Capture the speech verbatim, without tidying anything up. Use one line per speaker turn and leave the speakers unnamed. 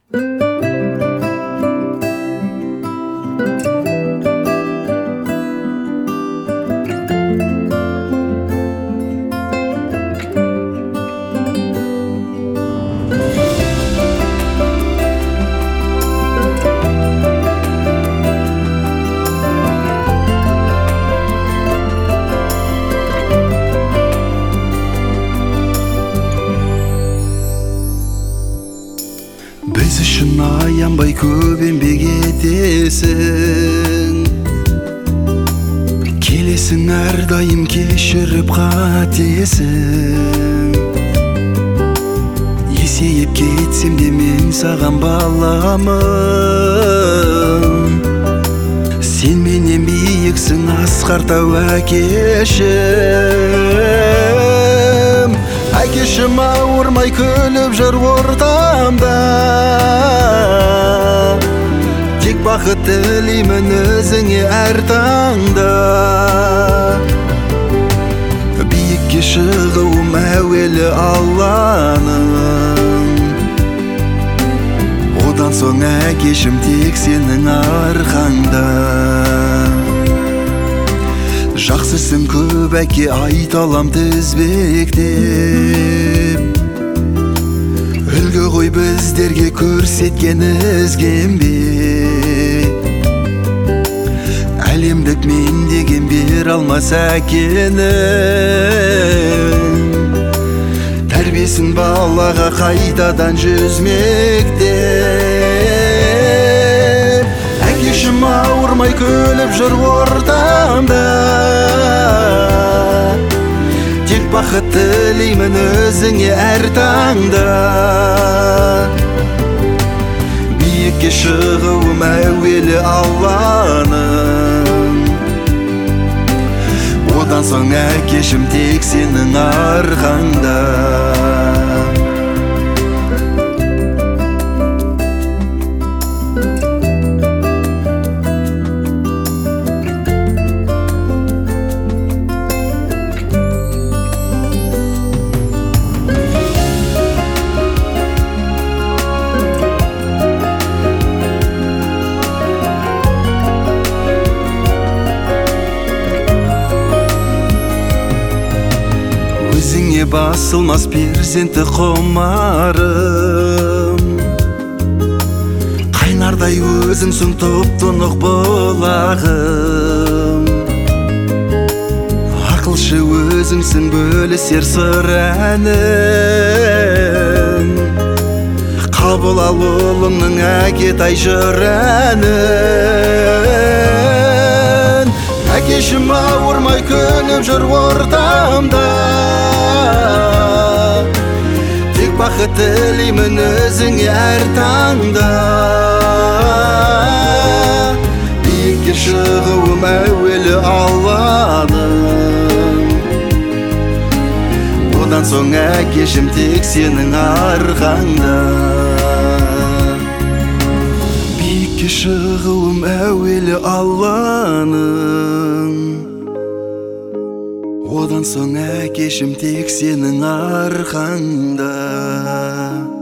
Біз үшін аянбай көп еңбек етесің, келесің әрдайым кешіріп қатесің. Есейіп кетсем де мен саған баламын, сен менен биіксің асқар тау әкешім. Әкешім ауырмай күліп жүр ортамда, тек бақыт тілеймін өзіңе әр таңда. Биікке шығуым әуелі Алланың, одан соң әкешім тек сенің арқаңда. Жақсысың көп әке, айта алам тізбектеп, үлгі ғой біздерге көрсеткен ізгенбе. Әлемдік мен деген бер алмас әкенің, тәрбиесін балаға қайтадан жүзмектеп. Әкешім ауырмай күліп жүр ортамда, тек бақыт тілеймін өзіңе әр таңда. Биікке шығуым әуелі Алланың, одан соң әкешім тек сенің арқаңда. Өзіңе басылмас перзенті құмарым, қайнардай өзіңсің тұп-тұнық бұлағым. Ақылшы өзіңсің бөлісер сыр әнім, қабыл ал ұлыңның әкетай жыр әнін. Әкешім ауырмай күліп жүр ортамда, тек бақыт тілеймін өзіңе әр таңда. Биікке шығуым әуелі Алланың, одан соң әкешім тек сенің арқаңда. Биікке шығуым әуелі Алланың, одан соң әкешім тек сенің арқаңда.